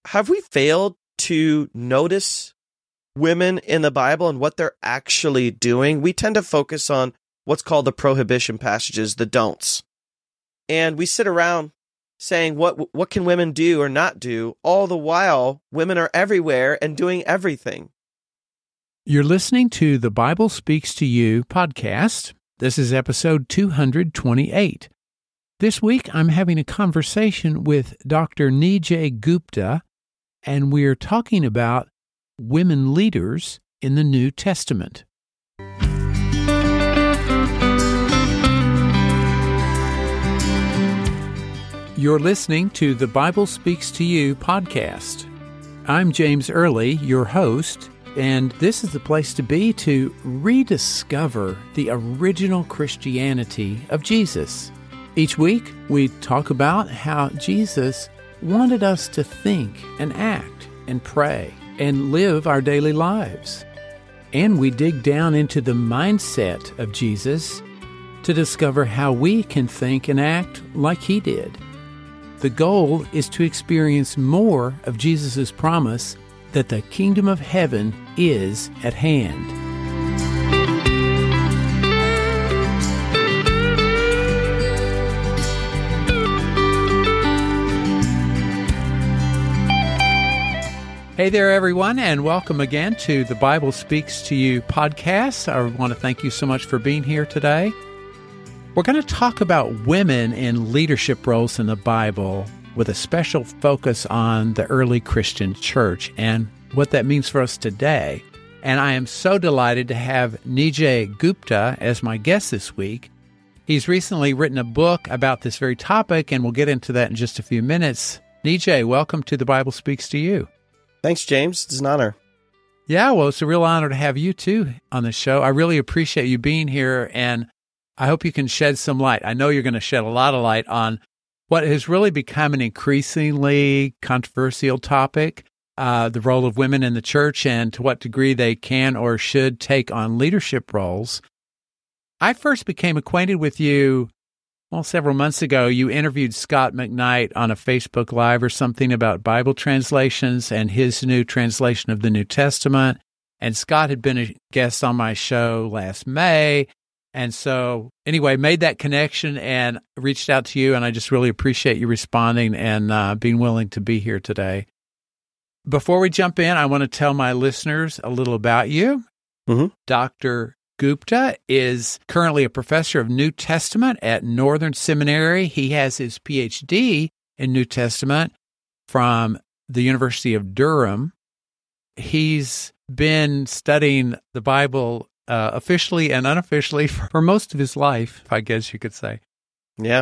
have we failed to notice women in the Bible and what they're actually doing? We tend to focus on what's called the prohibition passages, the don'ts. And we sit around saying, what can women do or not do? All the while, women are everywhere and doing everything. You're listening to the Bible Speaks to You podcast. This is episode 228. This week, I'm having a conversation with Dr. Nijay Gupta, and we're talking about women leaders in the New Testament. You're listening to the Bible Speaks to You podcast. I'm James Early, your host, and this is the place to be to rediscover the original Christianity of Jesus. Each week, we talk about how Jesus wanted us to think and act and pray and live our daily lives. And we dig down into the mindset of Jesus to discover how we can think and act like he did. The goal is to experience more of Jesus' promise that the kingdom of heaven is at hand. Hey there, everyone, and welcome again to the Bible Speaks to You podcast. I want to thank you so much for being here today. We're going to talk about women in leadership roles in the Bible with a special focus on the early Christian church and what that means for us today. And I am so delighted to have Nijay Gupta as my guest this week. He's recently written a book about this very topic, and we'll get into that in just a few minutes. Nijay, welcome to the Bible Speaks to You. Thanks, James. It's an honor. Yeah, well, it's a real honor to have you, too, on the show. I really appreciate you being here, and I hope you can shed some light. I know you're going to shed a lot of light on what has really become an increasingly controversial topic, the role of women in the church and to what degree they can or should take on leadership roles. I first became acquainted with you, several months ago. You interviewed Scott McKnight on a Facebook Live or something about Bible translations and his new translation of the New Testament. And Scott had been a guest on my show last May. And so, anyway, made that connection and reached out to you, and I just really appreciate you responding and being willing to be here today. Before we jump in, I want to tell my listeners a little about you. Mm-hmm. Dr. Gupta is currently a professor of New Testament at Northern Seminary. He has his PhD in New Testament from the University of Durham. He's been studying the Bible officially and unofficially for most of his life, I guess you could say. Yeah.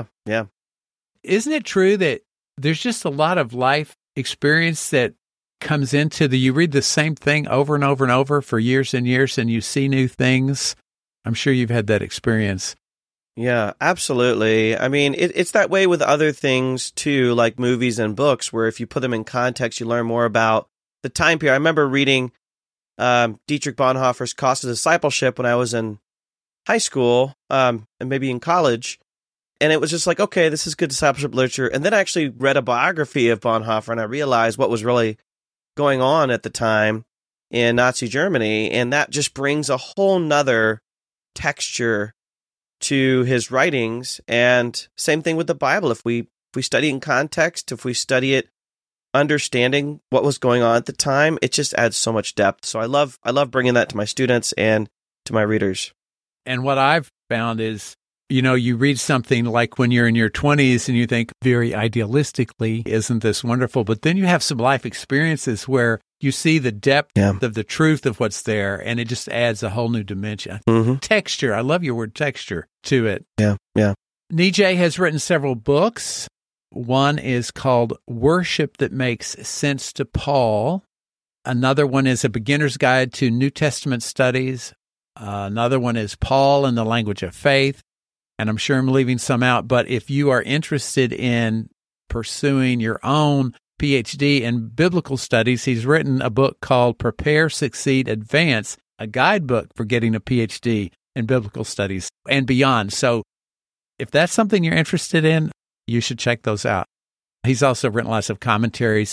Isn't it true that there's just a lot of life experience that comes into you read the same thing over and over and over for years and years, and you see new things? I'm sure you've had that experience. Yeah, absolutely. I mean, it's that way with other things too, like movies and books, where if you put them in context, you learn more about the time period. I remember reading Dietrich Bonhoeffer's Cost of Discipleship when I was in high school and maybe in college. And it was just like, okay, this is good discipleship literature. And then I actually read a biography of Bonhoeffer, and I realized what was really going on at the time in Nazi Germany. And that just brings a whole nother texture to his writings. And same thing with the Bible. If we study in context, if we study it understanding what was going on at the time, it just adds so much depth. So I love bringing that to my students and to my readers. And what I've found is, you read something like when you're in your 20s and you think very idealistically, isn't this wonderful? But then you have some life experiences where you see the depth of the truth of what's there, and it just adds a whole new dimension. Mm-hmm. Texture. I love your word texture to it. Yeah. Nijay has written several books. One is called Worship That Makes Sense to Paul. Another one is A Beginner's Guide to New Testament Studies. Another one is Paul and the Language of Faith. And I'm sure I'm leaving some out, but if you are interested in pursuing your own PhD in biblical studies, he's written a book called Prepare, Succeed, Advance, a guidebook for getting a PhD in biblical studies and beyond. So if that's something you're interested in, you should check those out. He's also written lots of commentaries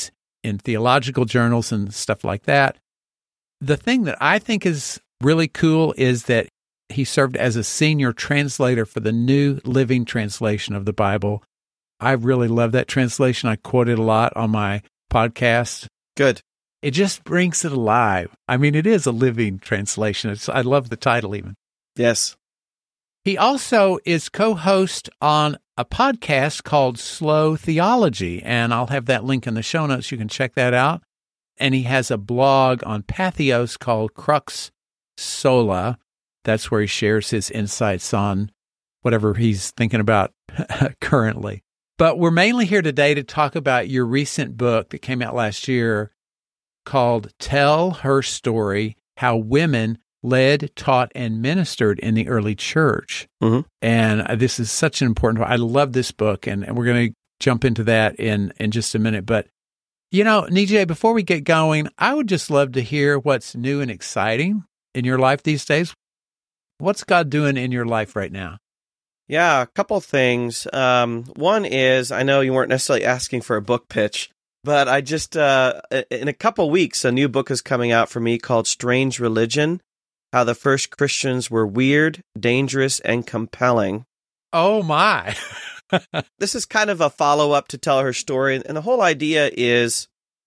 in theological journals and stuff like that. The thing that I think is really cool is that he served as a senior translator for the New Living Translation of the Bible. I really love that translation. I quote it a lot on my podcast. Good. It just brings it alive. I mean, it is a living translation. I love the title even. Yes. He also is co-host on a podcast called Slow Theology, and I'll have that link in the show notes. You can check that out. And he has a blog on Patheos called Crux Sola. That's where he shares his insights on whatever he's thinking about currently. But we're mainly here today to talk about your recent book that came out last year called Tell Her Story, How Women Led, Taught, and Ministered in the Early Church. Mm-hmm. And this is such an important part. I love this book, and we're going to jump into that in just a minute. But, you know, Nijay, before we get going, I would just love to hear what's new and exciting in your life these days. What's God doing in your life right now? Yeah, a couple things. One is, I know you weren't necessarily asking for a book pitch, but I just, in a couple weeks, a new book is coming out for me called Strange Religion, How the First Christians Were Weird, Dangerous, and Compelling. Oh, my. This is kind of a follow-up to Tell Her Story, and the whole idea is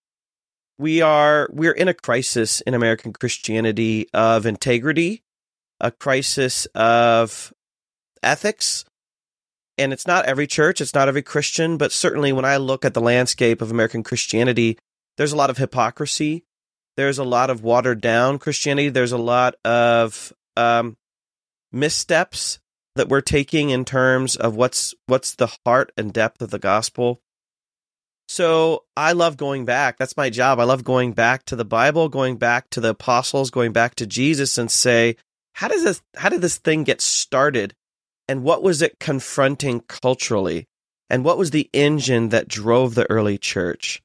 we're in a crisis in American Christianity of integrity, a crisis of ethics. And it's not every church, it's not every Christian, but certainly when I look at the landscape of American Christianity, there's a lot of hypocrisy. There's a lot of watered down Christianity. There's a lot of missteps that we're taking in terms of what's the heart and depth of the gospel. So I love going back. That's my job. I love going back to the Bible, going back to the apostles, going back to Jesus and say, how did this thing get started? And what was it confronting culturally? And what was the engine that drove the early church?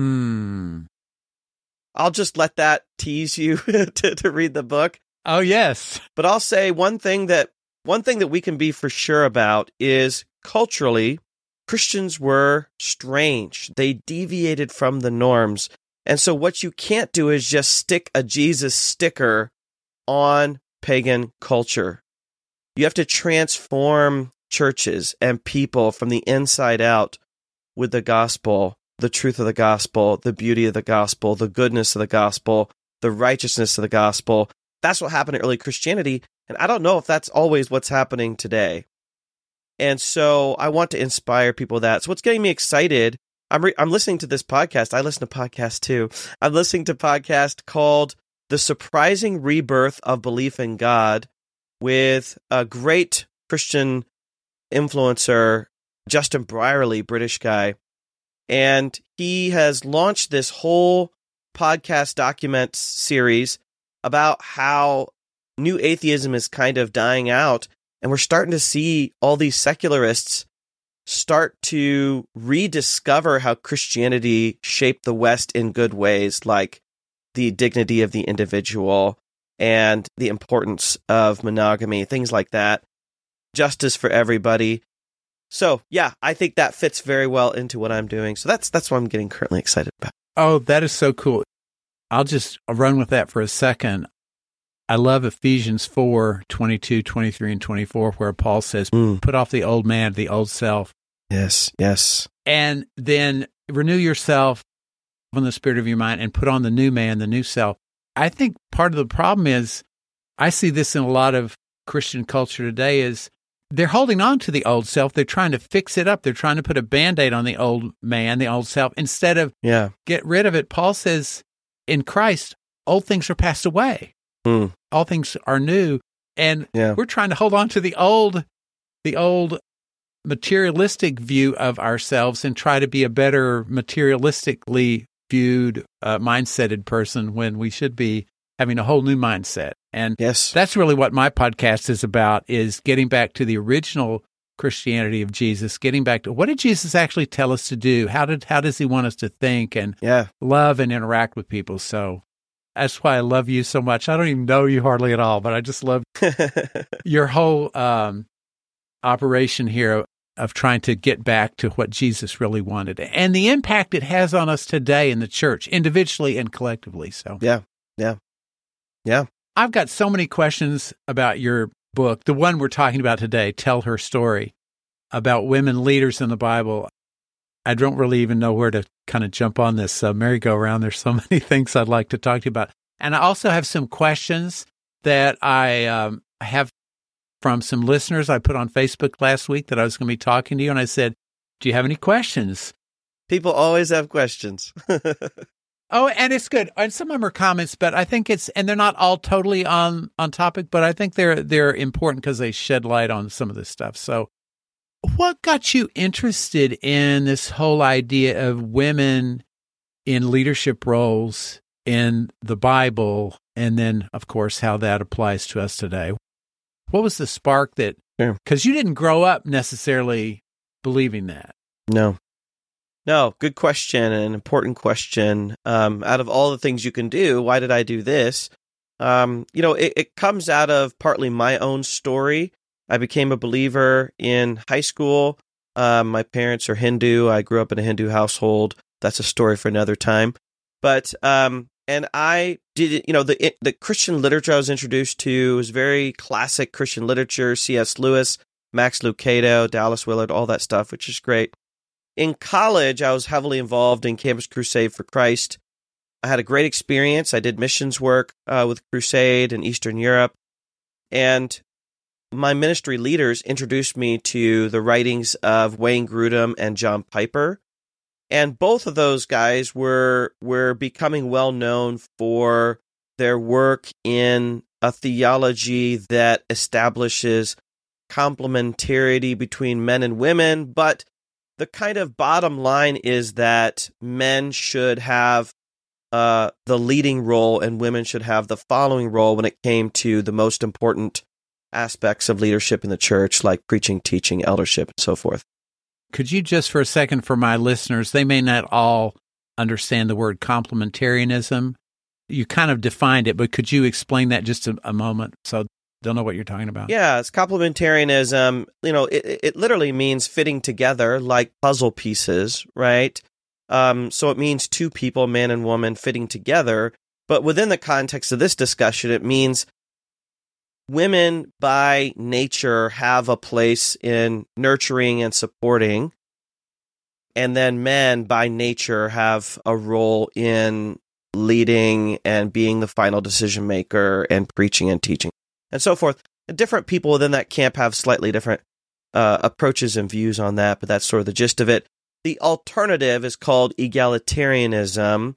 I'll just let that tease you to read the book. Oh, yes. But I'll say one thing that we can be for sure about is culturally, Christians were strange. They deviated from the norms. And so what you can't do is just stick a Jesus sticker on pagan culture. You have to transform churches and people from the inside out with the gospel, the truth of the gospel, the beauty of the gospel, the goodness of the gospel, the righteousness of the gospel. That's what happened in early Christianity, and I don't know if that's always what's happening today. And so I want to inspire people with that. So what's getting me excited, I'm listening to this podcast. I listen to podcasts too. I'm listening to a podcast called The Surprising Rebirth of Belief in God, with a great Christian influencer, Justin Brierley, British guy. And he has launched this whole podcast document series about how new atheism is kind of dying out. And we're starting to see all these secularists start to rediscover how Christianity shaped the West in good ways, like the dignity of the individual and the importance of monogamy, things like that, justice for everybody. So, yeah, I think that fits very well into what I'm doing. So that's what I'm getting currently excited about. Oh, that is so cool. I'll just run with that for a second. I love Ephesians 4, 22, 23, and 24, where Paul says, put off the old man, the old self. Yes, yes. And then renew yourself in the spirit of your mind and put on the new man, the new self. I think part of the problem is, I see this in a lot of Christian culture today, is they're holding on to the old self. They're trying to fix it up. They're trying to put a Band-Aid on the old man, the old self, instead of get rid of it. Paul says, in Christ, old things are passed away. All things are new. And we're trying to hold on to the old materialistic view of ourselves and try to be a better materialistically viewed, mindseted person when we should be having a whole new mindset. And that's really what my podcast is about, is getting back to the original Christianity of Jesus, getting back to what did Jesus actually tell us to do? How does he want us to think and love and interact with people? So that's why I love you so much. I don't even know you hardly at all, but I just love your whole operation here of trying to get back to what Jesus really wanted and the impact it has on us today in the church, individually and collectively. So, Yeah. I've got so many questions about your book. The one we're talking about today, Tell Her Story, about women leaders in the Bible. I don't really even know where to kind of jump on this merry-go-round. There's so many things I'd like to talk to you about. And I also have some questions that I have from some listeners I put on Facebook last week that I was going to be talking to you. And I said, do you have any questions? People always have questions. Oh, and it's good. And some of them are comments, but I think and they're not all totally on topic, but I think they're important because they shed light on some of this stuff. So what got you interested in this whole idea of women in leadership roles in the Bible, and then, of course, how that applies to us today? What was the spark that, because you didn't grow up necessarily believing that? No, good question, an important question. Out of all the things you can do, why did I do this? It comes out of partly my own story. I became a believer in high school. My parents are Hindu. I grew up in a Hindu household. That's a story for another time. But, and I did, the Christian literature I was introduced to was very classic Christian literature, C.S. Lewis, Max Lucado, Dallas Willard, all that stuff, which is great. In college, I was heavily involved in Campus Crusade for Christ. I had a great experience. I did missions work with Crusade in Eastern Europe. And my ministry leaders introduced me to the writings of Wayne Grudem and John Piper. And both of those guys were becoming well known for their work in a theology that establishes complementarity between men and women, but the kind of bottom line is that men should have the leading role and women should have the following role when it came to the most important aspects of leadership in the church, like preaching, teaching, eldership, and so forth. Could you just for a second, for my listeners, they may not all understand the word complementarianism. You kind of defined it, but could you explain that just a moment so they'll know what you're talking about? Yeah, it's complementarianism. It literally means fitting together like puzzle pieces, right? So it means two people, man and woman, fitting together. But within the context of this discussion, it means women by nature have a place in nurturing and supporting, and then men by nature have a role in leading and being the final decision maker and preaching and teaching and so forth. And different people within that camp have slightly different approaches and views on that, but that's sort of the gist of it. The alternative is called egalitarianism,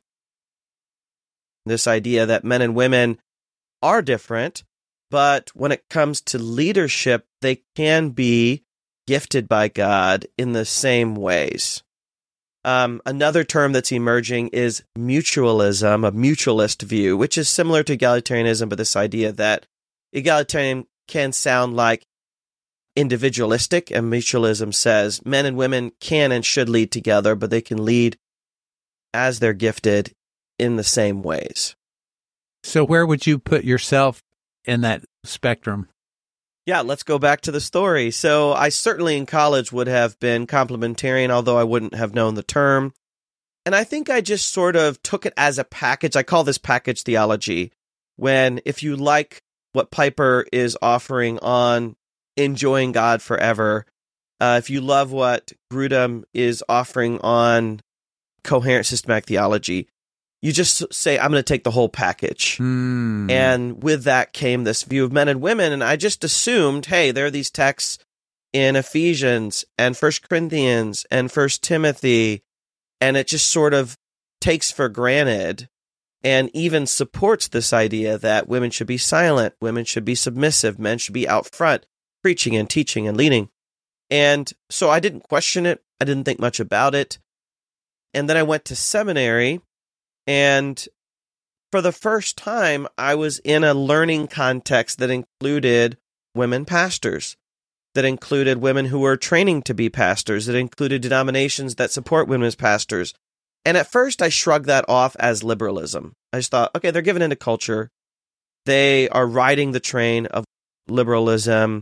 this idea that men and women are different, but when it comes to leadership, they can be gifted by God in the same ways. Another term that's emerging is mutualism, a mutualist view, which is similar to egalitarianism, but this idea that egalitarian can sound like individualistic, and mutualism says men and women can and should lead together, but they can lead as they're gifted in the same ways. So where would you put yourself in that spectrum? Yeah, let's go back to the story. So I certainly in college would have been complementarian, although I wouldn't have known the term. And I think I just sort of took it as a package. I call this package theology, when if you like what Piper is offering on enjoying God forever, if you love what Grudem is offering on coherent systematic theology, you just say, I'm going to take the whole package. And with that came this view of men and women. And I just assumed, hey, there are these texts in Ephesians and 1 Corinthians and 1 Timothy. And it just sort of takes for granted and even supports this idea that women should be silent, women should be submissive, men should be out front, preaching and teaching and leading. And so I didn't question it. I didn't think much about it. And then I went to seminary. And for the first time, I was in a learning context that included women pastors, that included women who were training to be pastors, that included denominations that support women as pastors. And at first, I shrugged that off as liberalism. I just thought, okay, they're giving into culture. They are riding the train of liberalism.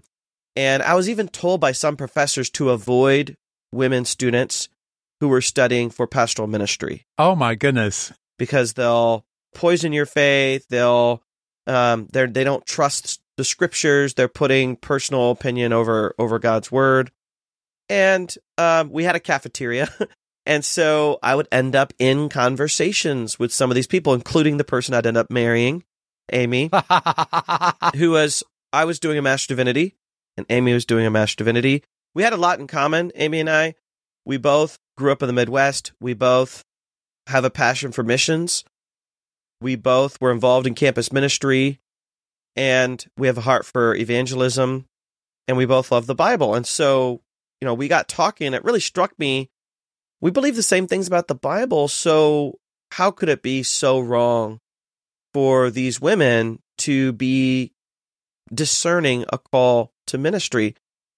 And I was even told by some professors to avoid women students who were studying for pastoral ministry. Oh, my goodness. Because they'll poison your faith. They don't trust the scriptures. They're putting personal opinion over God's word. And we had a cafeteria. And so I would end up in conversations with some of these people, including the person I'd end up marrying, Amy, I was doing a Master Divinity, and Amy was doing a Master Divinity. We had a lot in common, Amy and I. We both grew up in the Midwest. We both have a passion for missions. We both were involved in campus ministry, and we have a heart for evangelism, and we both love the Bible. And so, we got talking, and it really struck me. We believe the same things about the Bible, so how could it be so wrong for these women to be discerning a call to ministry?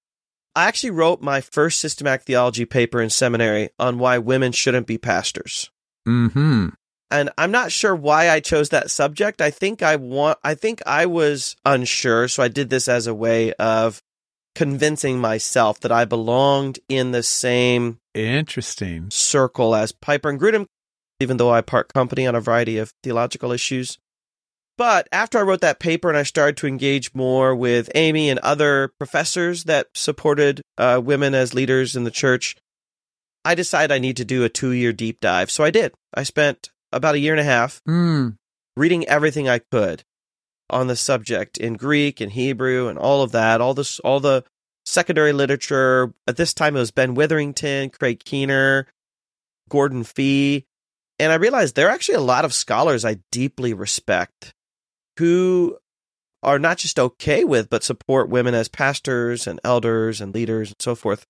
I actually wrote my first systematic theology paper in seminary on why women shouldn't be pastors. Mm-hmm. And I'm not sure why I chose that subject. I think I was unsure, so I did this as a way of convincing myself that I belonged in the same interesting circle as Piper and Grudem, even though I part company on a variety of theological issues. But after I wrote that paper and I started to engage more with Amy and other professors that supported women as leaders in the church, I decided I need to do a 2-year deep dive. So I did. I spent about a year and a half reading everything I could on the subject in Greek and Hebrew and all of that, all the secondary literature. At this time, it was Ben Witherington, Craig Keener, Gordon Fee. And I realized there are actually a lot of scholars I deeply respect who are not just okay with, but support women as pastors and elders and leaders and so forth.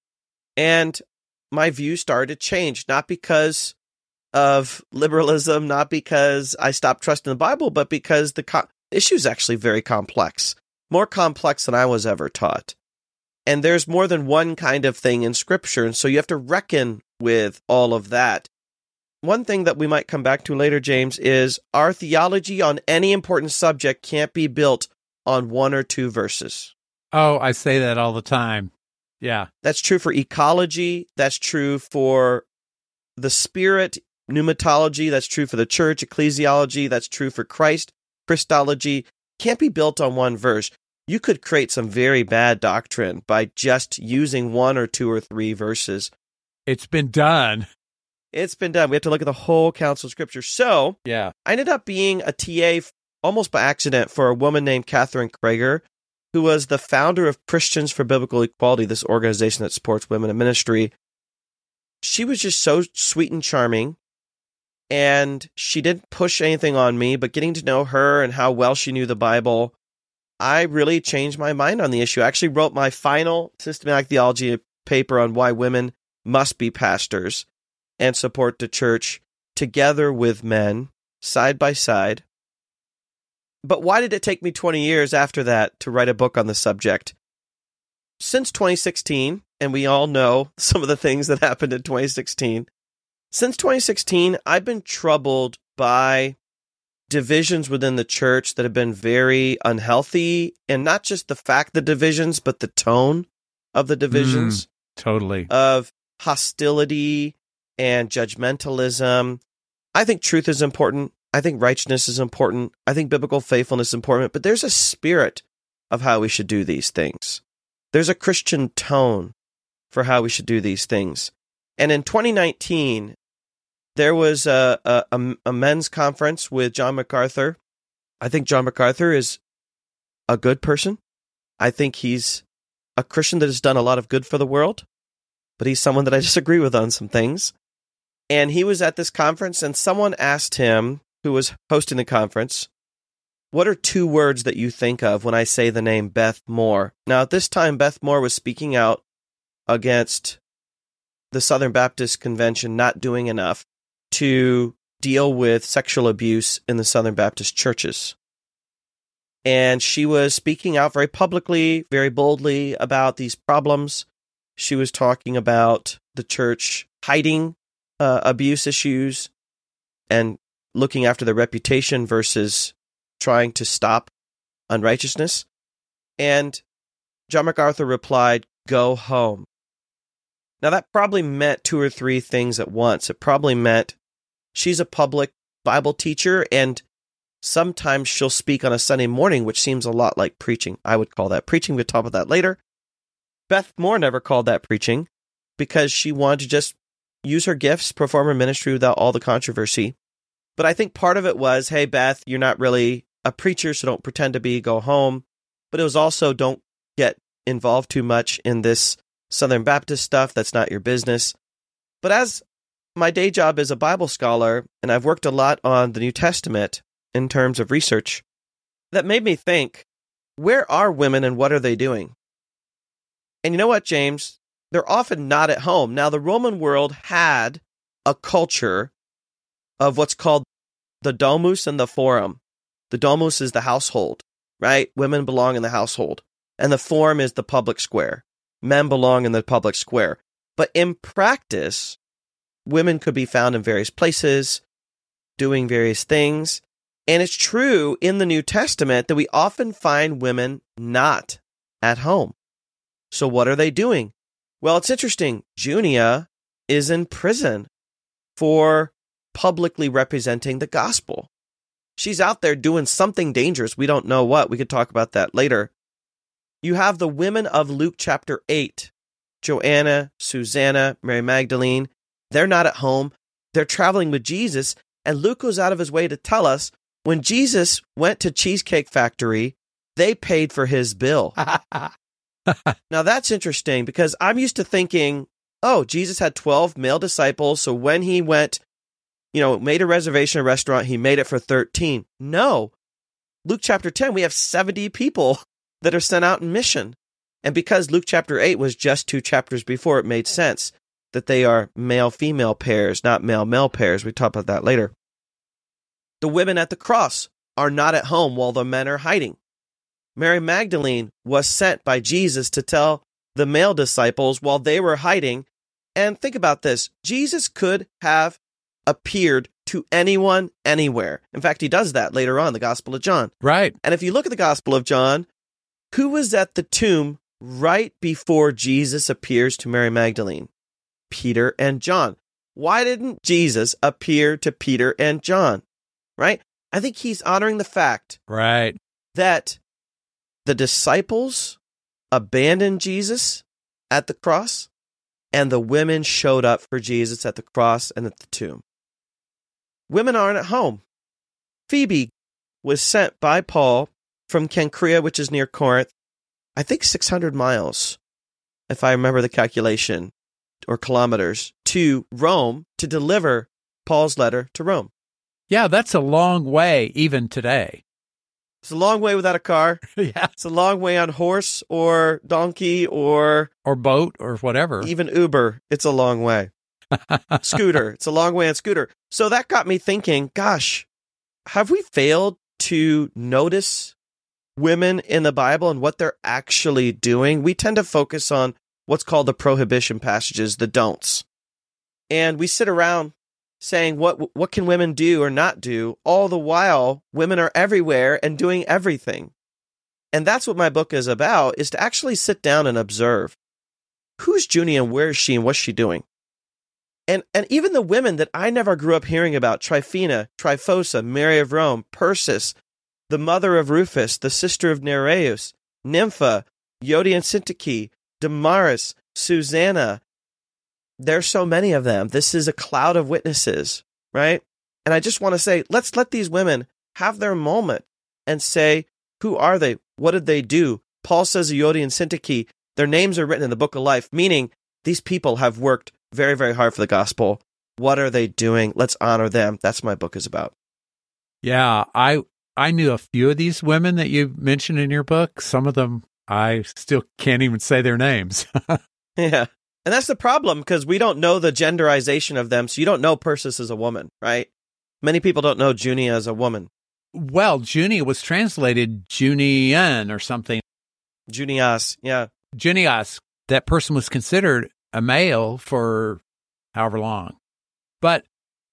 And my view started to change, not because of liberalism, not because I stopped trusting the Bible, but because the issue is actually very complex, more complex than I was ever taught. And there's more than one kind of thing in Scripture, and so you have to reckon with all of that. One thing that we might come back to later, James, is our theology on any important subject can't be built on 1 or 2 verses. Oh, I say that all the time. Yeah. That's true for ecology. That's true for the spirit, pneumatology. That's true for the church, ecclesiology. That's true for Christology. Can't be built on 1 verse. You could create some very bad doctrine by just using 1 or 2 or 3 verses. It's been done. It's been done. We have to look at the whole counsel of Scripture. So yeah, I ended up being a TA almost by accident for a woman named Catherine Krager, who was the founder of Christians for Biblical Equality, this organization that supports women in ministry. She was just so sweet and charming, and she didn't push anything on me, but getting to know her and how well she knew the Bible, I really changed my mind on the issue. I actually wrote my final systematic theology paper on why women must be pastors and support the church together with men, side by side. But why did it take me 20 years after that to write a book on the subject? Since 2016, and we all know some of the things that happened in 2016, since 2016, I've been troubled by divisions within the church that have been very unhealthy, and not just the fact of the divisions, but the tone of the divisions. Totally. Of hostility and judgmentalism. I think truth is important. I think righteousness is important. I think biblical faithfulness is important. But there's a spirit of how we should do these things. There's a Christian tone for how we should do these things. And in 2019, there was a men's conference with John MacArthur. I think John MacArthur is a good person. I think he's a Christian that has done a lot of good for the world. But he's someone that I disagree with on some things. And he was at this conference, and someone asked him, who was hosting the conference, what are 2 words that you think of when I say the name Beth Moore? Now, at this time, Beth Moore was speaking out against the Southern Baptist Convention not doing enough to deal with sexual abuse in the Southern Baptist churches. And she was speaking out very publicly, very boldly about these problems. She was talking about the church hiding abuse issues and looking after their reputation versus trying to stop unrighteousness. And John MacArthur replied, "Go home." Now, that probably meant two or three things at once. It probably meant she's a public Bible teacher, and sometimes she'll speak on a Sunday morning, which seems a lot like preaching. I would call that preaching. We'll talk about that later. Beth Moore never called that preaching because she wanted to just use her gifts, perform her ministry without all the controversy. But I think part of it was, hey, Beth, you're not really a preacher, so don't pretend to be, go home. But it was also, don't get involved too much in this Southern Baptist stuff. That's not your business. But as my day job is a Bible scholar, and I've worked a lot on the New Testament in terms of research, that made me think, where are women and what are they doing? And you know what, James? They're often not at home. Now, the Roman world had a culture of what's called the domus and the forum. The domus is the household, right? Women belong in the household. And the forum is the public square. Men belong in the public square. But in practice, women could be found in various places, doing various things. And it's true in the New Testament that we often find women not at home. So what are they doing? Well, it's interesting. Junia is in prison for publicly representing the gospel. She's out there doing something dangerous. We don't know what. We could talk about that later. You have the women of Luke chapter 8, Joanna, Susanna, Mary Magdalene. They're not at home. They're traveling with Jesus. And Luke goes out of his way to tell us when Jesus went to Cheesecake Factory, they paid for his bill. Now, that's interesting because I'm used to thinking, oh, Jesus had 12 male disciples. So when he went, made a reservation at a restaurant, he made it for 13. No. Luke chapter 10, we have 70 people that are sent out in mission. And because Luke chapter 8 was just 2 chapters before, it made sense that they are male-female pairs, not male-male pairs. We talk about that later. The women at the cross are not at home while the men are hiding. Mary Magdalene was sent by Jesus to tell the male disciples while they were hiding. And think about this. Jesus could have appeared to anyone, anywhere. In fact, he does that later on, the Gospel of John. Right. And if you look at the Gospel of John, who was at the tomb right before Jesus appears to Mary Magdalene? Peter and John. Why didn't Jesus appear to Peter and John? Right? I think he's honoring the fact that the disciples abandoned Jesus at the cross, and the women showed up for Jesus at the cross and at the tomb. Women aren't at home. Phoebe was sent by Paul from Cenchrea, which is near Corinth, I think 600 miles, if I remember the calculation, or kilometers, to Rome to deliver Paul's letter to Rome. Yeah, that's a long way even today. It's a long way without a car. Yeah. It's a long way on horse or donkey or boat or whatever. Even Uber. It's a long way. Scooter. It's a long way on scooter. So that got me thinking, gosh, have we failed to notice women in the Bible and what they're actually doing? We tend to focus on what's called the prohibition passages, the don'ts. And we sit around saying, what can women do or not do? All the while, women are everywhere and doing everything. And that's what my book is about, is to actually sit down and observe. Who's Junia and where is she and what's she doing? And even the women that I never grew up hearing about, Tryphena, Tryphosa, Mary of Rome, Persis, the mother of Rufus, the sister of Nereus, Nympha, Euodia and Syntyche, Damaris, Susanna. There's so many of them. This is a cloud of witnesses, right? And I just want to say, let's let these women have their moment and say, who are they? What did they do? Paul says Euodia and Syntyche, their names are written in the book of life, meaning these people have worked very, very hard for the gospel. What are they doing? Let's honor them. That's what my book is about. Yeah, I knew a few of these women that you mentioned in your book. Some of them, I still can't even say their names. Yeah. And that's the problem, because we don't know the genderization of them. So you don't know Persis as a woman, right? Many people don't know Junia as a woman. Well, Junia was translated Junian or something. Junias, yeah. Junias. That person was considered a male for however long. But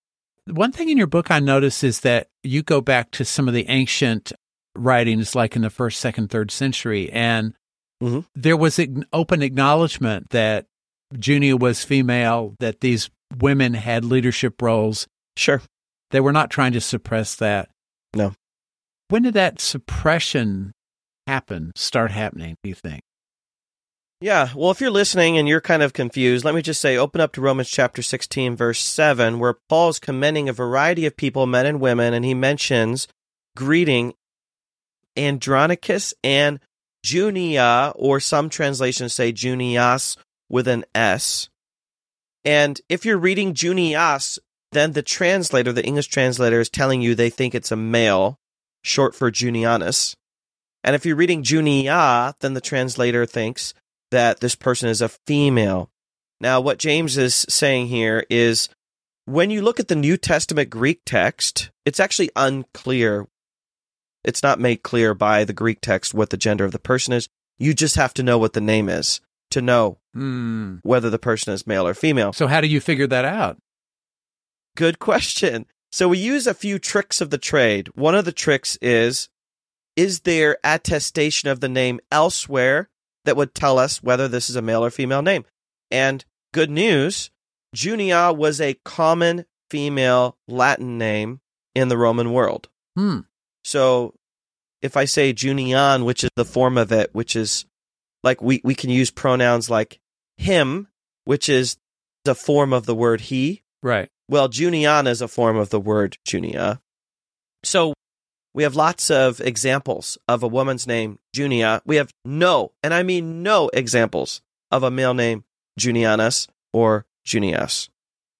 one thing in your book I noticed is that you go back to some of the ancient writings, like in the 1st, 2nd, 3rd century, and Mhm. there was open acknowledgement that Junia was female, that these women had leadership roles. Sure. They were not trying to suppress that. No. When did that suppression start happening, do you think? Yeah, well, if you're listening and you're kind of confused, let me just say, open up to Romans chapter 16, verse 7, where Paul's commending a variety of people, men and women, and he mentions greeting Andronicus and Junia, or some translations say Junias with an S. And if you're reading Junias, then the English translator, is telling you they think it's a male, short for Junianus. And if you're reading Junia, then the translator thinks that this person is a female. Now, what James is saying here is, when you look at the New Testament Greek text, it's actually unclear. It's not made clear by the Greek text what the gender of the person is. You just have to know what the name is to know whether the person is male or female. So how do you figure that out? Good question. So we use a few tricks of the trade. One of the tricks is there attestation of the name elsewhere that would tell us whether this is a male or female name? And good news, Junia was a common female Latin name in the Roman world. So if I say Junian, which is the form of it, which is like we can use pronouns like him, which is the form of the word he. Right. Well, Junian is a form of the word Junia. So we have lots of examples of a woman's name, Junia. We have no examples of a male name, Junianus or Junias.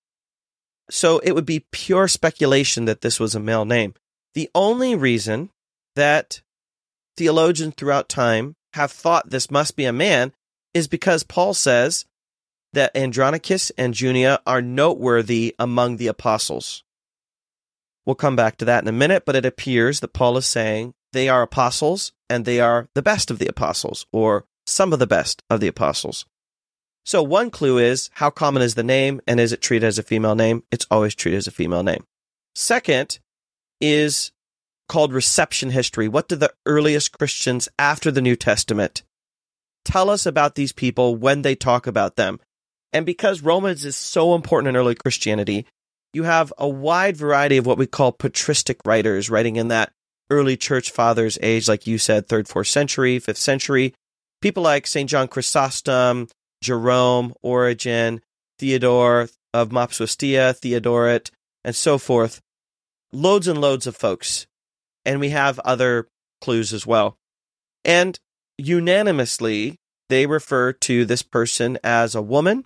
So it would be pure speculation that this was a male name. The only reason that theologians throughout time have thought this must be a man is because Paul says that Andronicus and Junia are noteworthy among the apostles. We'll come back to that in a minute, but it appears that Paul is saying they are apostles and they are the best of the apostles, or some of the best of the apostles. So one clue is, how common is the name, and is it treated as a female name? It's always treated as a female name. Second is called reception history. What do the earliest Christians after the New Testament tell us about these people when they talk about them? And because Romans is so important in early Christianity, you have a wide variety of what we call patristic writers writing in that early church fathers age, like you said, 3rd, 4th century, 5th century. People like St. John Chrysostom, Jerome, Origen, Theodore of Mopsuestia, Theodoret, and so forth. Loads and loads of folks. And we have other clues as well. And unanimously, they refer to this person as a woman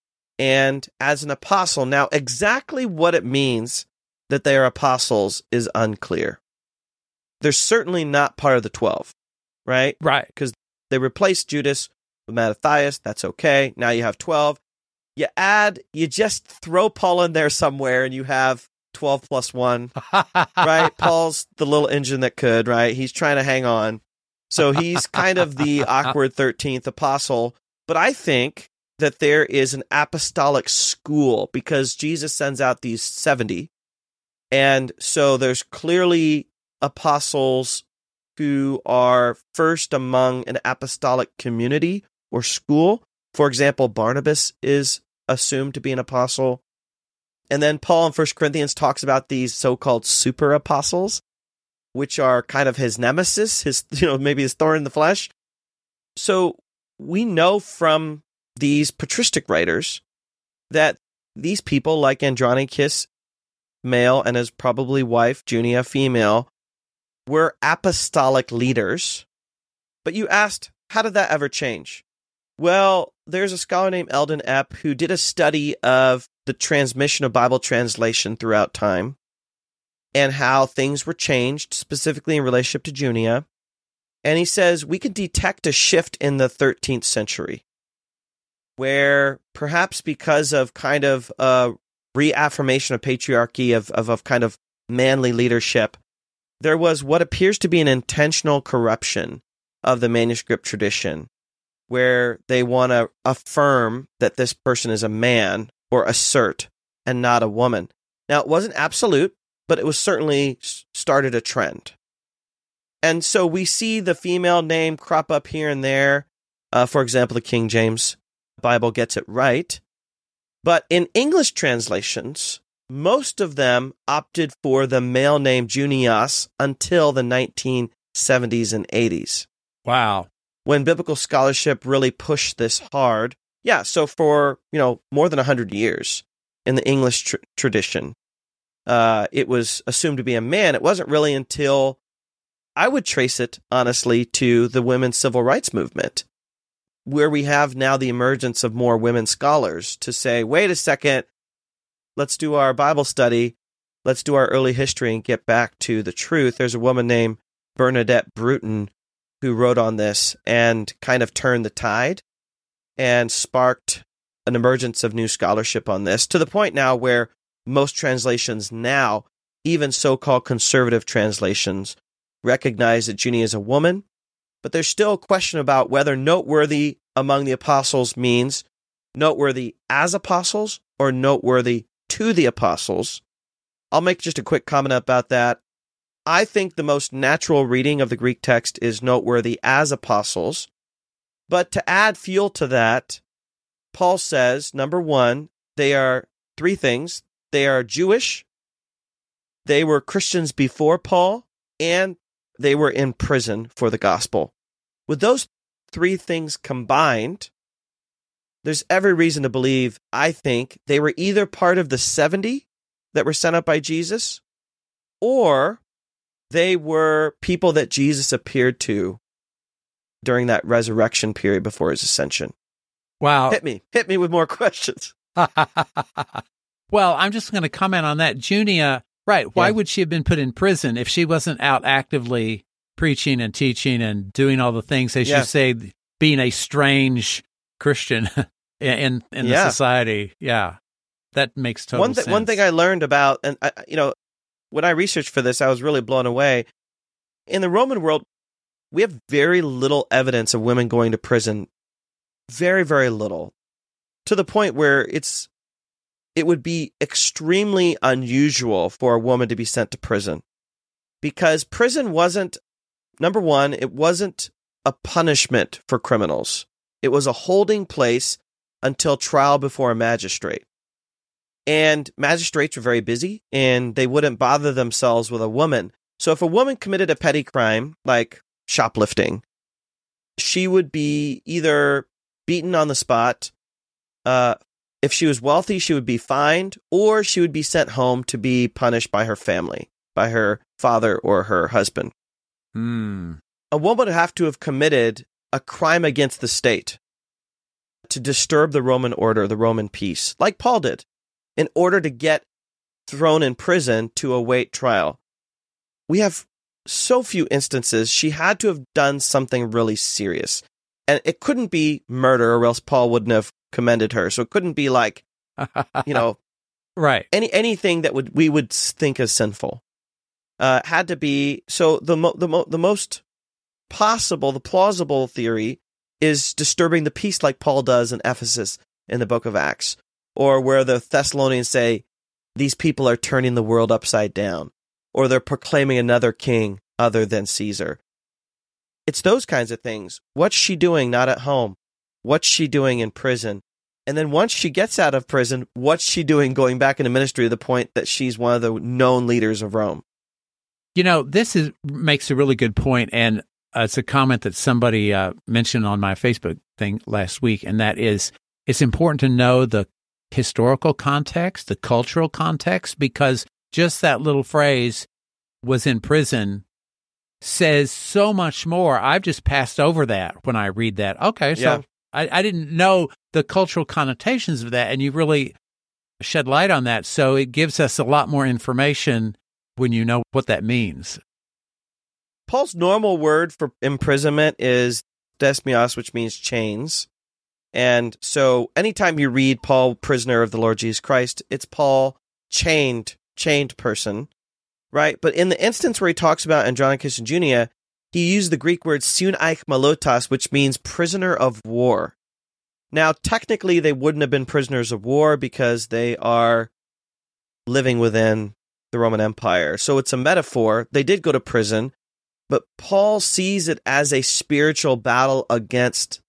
and as an apostle. Now, exactly what it means that they are apostles is unclear. They're certainly not part of the 12, right? Right. Because they replaced Judas with Mattathias. That's okay. Now you have 12. You just throw Paul in there somewhere and you have 12 plus 1, right? Paul's the little engine that could, right? He's trying to hang on. So he's kind of the awkward 13th apostle. But I think that there is an apostolic school because Jesus sends out these 70. And so there's clearly apostles who are first among an apostolic community or school. For example, Barnabas is assumed to be an apostle. And then Paul in 1 Corinthians talks about these so-called super apostles, which are kind of his nemesis, maybe his thorn in the flesh. So we know from these patristic writers that these people, like Andronicus, male, and his probably wife, Junia, female, were apostolic leaders. But you asked, how did that ever change? Well, there's a scholar named Eldon Epp who did a study of the transmission of Bible translation throughout time and how things were changed, specifically in relationship to Junia. And he says we can detect a shift in the 13th century where perhaps because of kind of a reaffirmation of patriarchy, of kind of manly leadership, there was what appears to be an intentional corruption of the manuscript tradition, where they want to affirm that this person is a man or assert and not a woman. Now, it wasn't absolute, but it was certainly started a trend. And so we see the female name crop up here and there. For example, the King James Bible gets it right. But in English translations, most of them opted for the male name Junias until the 1970s and 80s. Wow. When biblical scholarship really pushed this hard. Yeah, so for, more than 100 years in the English tradition, it was assumed to be a man. It wasn't really until I would trace it, honestly, to the women's civil rights movement, where we have now the emergence of more women scholars to say, wait a second, let's do our Bible study, let's do our early history and get back to the truth. There's a woman named Bernadette Bruton who wrote on this and kind of turned the tide and sparked an emergence of new scholarship on this, to the point now where most translations now, even so-called conservative translations, recognize that Junia is a woman, but there's still a question about whether noteworthy among the apostles means noteworthy as apostles or noteworthy to the apostles. I'll make just a quick comment about that. I think the most natural reading of the Greek text is noteworthy as apostles. But to add fuel to that, Paul says, number one, they are three things. They are Jewish, they were Christians before Paul, and they were in prison for the gospel. With those three things combined, there's every reason to believe, I think, they were either part of the 70 that were sent up by Jesus, or they were people that Jesus appeared to during that resurrection period before his ascension. Wow. Hit me with more questions. Well, I'm just going to comment on that. Junia, right, why would she have been put in prison if she wasn't out actively preaching and teaching and doing all the things, as you say, being a strange Christian in the society? Yeah, that makes total sense. One thing I learned about, and when I researched for this, I was really blown away. In the Roman world, we have very little evidence of women going to prison. Very, very little. To the point where it would be extremely unusual for a woman to be sent to prison. Because prison wasn't, number one, it wasn't a punishment for criminals. It was a holding place until trial before a magistrate. And magistrates were very busy, and they wouldn't bother themselves with a woman. So if a woman committed a petty crime, like shoplifting, she would be either beaten on the spot. If she was wealthy, she would be fined, or she would be sent home to be punished by her family, by her father or her husband. A woman would have to have committed a crime against the state to disturb the Roman order, the Roman peace, like Paul did, in order to get thrown in prison to await trial. We have so few instances. She had to have done something really serious. And it couldn't be murder, or else Paul wouldn't have commended her. So it couldn't be like, right, anything that we would think as sinful. Had to be, so the most possible, the plausible theory is disturbing the peace, like Paul does in Ephesus in the book of Acts, or where the Thessalonians say these people are turning the world upside down, or they're proclaiming another king other than Caesar. It's those kinds of things. What's she doing not at home? What's she doing in prison? And then once she gets out of prison, what's she doing going back into ministry to the point that she's one of the known leaders of Rome? This makes a really good point, and it's a comment that somebody mentioned on my Facebook thing last week, and that is, it's important to know the historical context, the cultural context, because just that little phrase, was in prison, says so much more. I've just passed over that when I read that. Okay, so I didn't know the cultural connotations of that, and you really shed light on that. So it gives us a lot more information when you know what that means. Paul's normal word for imprisonment is desmios, which means chains. And so anytime you read Paul, prisoner of the Lord Jesus Christ, it's Paul, chained person, right? But in the instance where he talks about Andronicus and Junia, he used the Greek word sunaich malotas, which means prisoner of war. Now, technically, they wouldn't have been prisoners of war because they are living within the Roman Empire. So it's a metaphor. They did go to prison, but Paul sees it as a spiritual battle against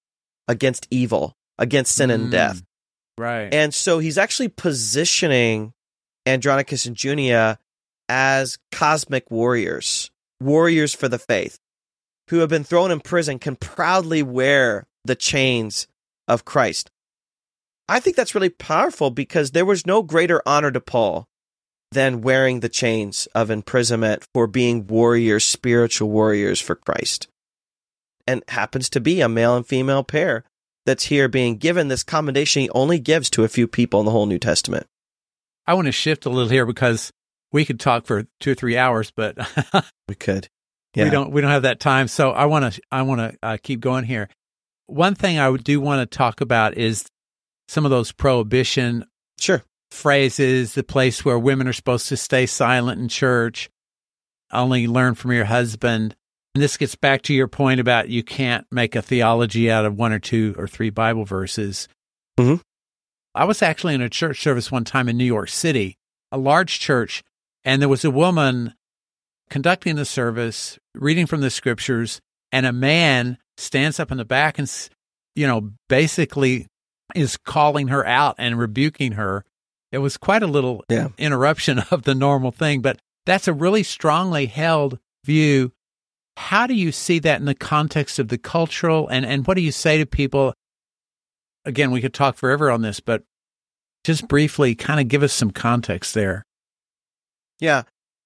against evil, against sin and death. Right. And so he's actually positioning Andronicus and Junia as cosmic warriors for the faith, who have been thrown in prison, can proudly wear the chains of Christ. I think that's really powerful because there was no greater honor to Paul than wearing the chains of imprisonment for being warriors, spiritual warriors for Christ. And happens to be a male and female pair that's here being given this commendation he only gives to a few people in the whole New Testament. I want to shift a little here because we could talk for 2 or 3 hours, but we could. Yeah. We don't have that time. So I want to keep going here. One thing I do want to talk about is some of those prohibition phrases, the place where women are supposed to stay silent in church, only learn from your husband. And this gets back to your point about you can't make a theology out of 1 or 2 or 3 Bible verses. Mm-hmm. I was actually in a church service one time in New York City, a large church, and there was a woman conducting the service, reading from the scriptures, and a man stands up in the back and, basically is calling her out and rebuking her. It was quite a little interruption of the normal thing, but that's a really strongly held view. How do you see that in the context of the cultural, and what do you say to people? Again, we could talk forever on this, but just briefly kind of give us some context there. Yeah.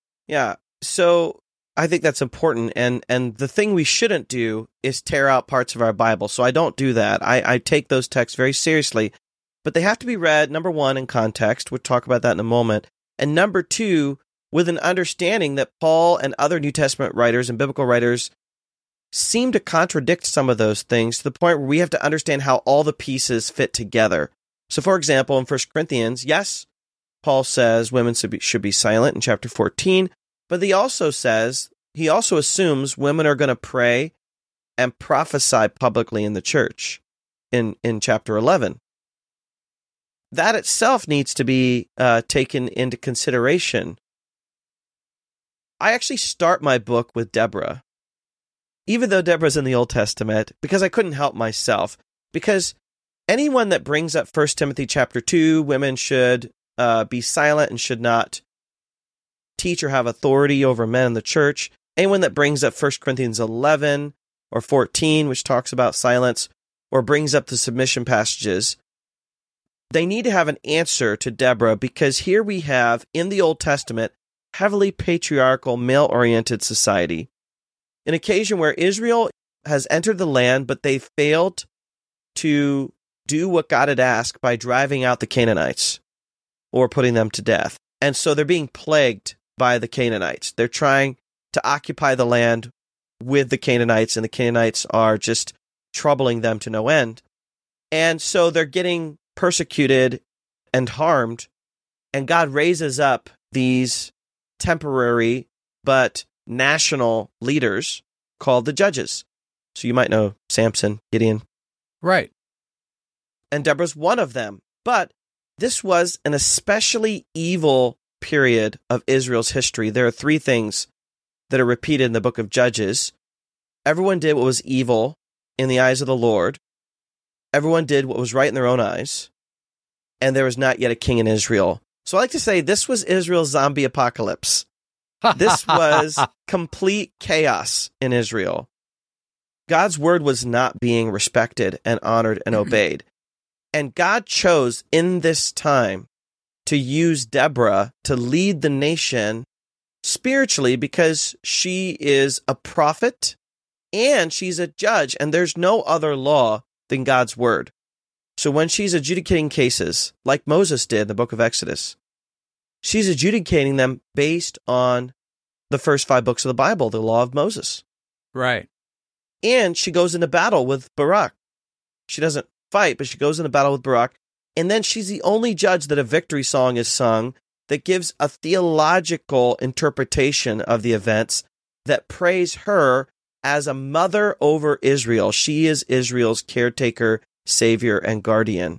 So I think that's important. And the thing we shouldn't do is tear out parts of our Bible. So I don't do that. I take those texts very seriously, but they have to be read, number one, in context. We'll talk about that in a moment. And number two, with an understanding that Paul and other New Testament writers and biblical writers seem to contradict some of those things to the point where we have to understand how all the pieces fit together. So, for example, in 1 Corinthians, yes, Paul says women should be silent in chapter 14, but he also assumes women are going to pray and prophesy publicly in the church in chapter 11. That itself needs to be taken into consideration. I actually start my book with Deborah, even though Deborah's in the Old Testament, because I couldn't help myself. Because anyone that brings up 1 Timothy chapter 2, women should be silent and should not teach or have authority over men in the church. Anyone that brings up 1 Corinthians 11 or 14, which talks about silence, or brings up the submission passages, they need to have an answer to Deborah, because here we have, in the Old Testament, heavily patriarchal, male-oriented society. An occasion where Israel has entered the land, but they failed to do what God had asked by driving out the Canaanites or putting them to death. And so they're being plagued by the Canaanites. They're trying to occupy the land with the Canaanites, and the Canaanites are just troubling them to no end. And so they're getting persecuted and harmed, and God raises up these temporary but national leaders called the judges. So you might know Samson, Gideon. Right. And Deborah's one of them. But this was an especially evil period of Israel's history. There are 3 things that are repeated in the book of Judges. Everyone did what was evil in the eyes of the Lord. Everyone did what was right in their own eyes. And there was not yet a king in Israel. So I like to say this was Israel's zombie apocalypse. This was complete chaos in Israel. God's word was not being respected and honored and obeyed. And God chose in this time to use Deborah to lead the nation spiritually, because she is a prophet and she's a judge, and there's no other law than God's word. So when she's adjudicating cases, like Moses did in the book of Exodus, she's adjudicating them based on the first 5 books of the Bible, the law of Moses. Right. And she goes into battle with Barak. She doesn't fight, but she goes into battle with Barak. And then she's the only judge that a victory song is sung that gives a theological interpretation of the events that praise her as a mother over Israel. She is Israel's caretaker, savior, and guardian.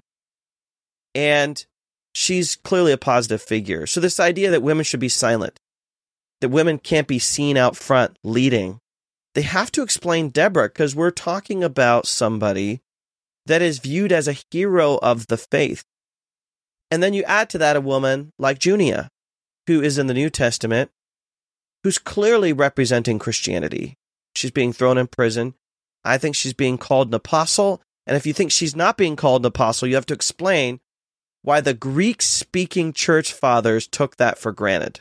And she's clearly a positive figure. So this idea that women should be silent, that women can't be seen out front leading, they have to explain Deborah, because we're talking about somebody that is viewed as a hero of the faith. And then you add to that a woman like Junia, who is in the New Testament, who's clearly representing Christianity. She's being thrown in prison. I think she's being called an apostle. And if you think she's not being called an apostle, you have to explain why the Greek-speaking church fathers took that for granted.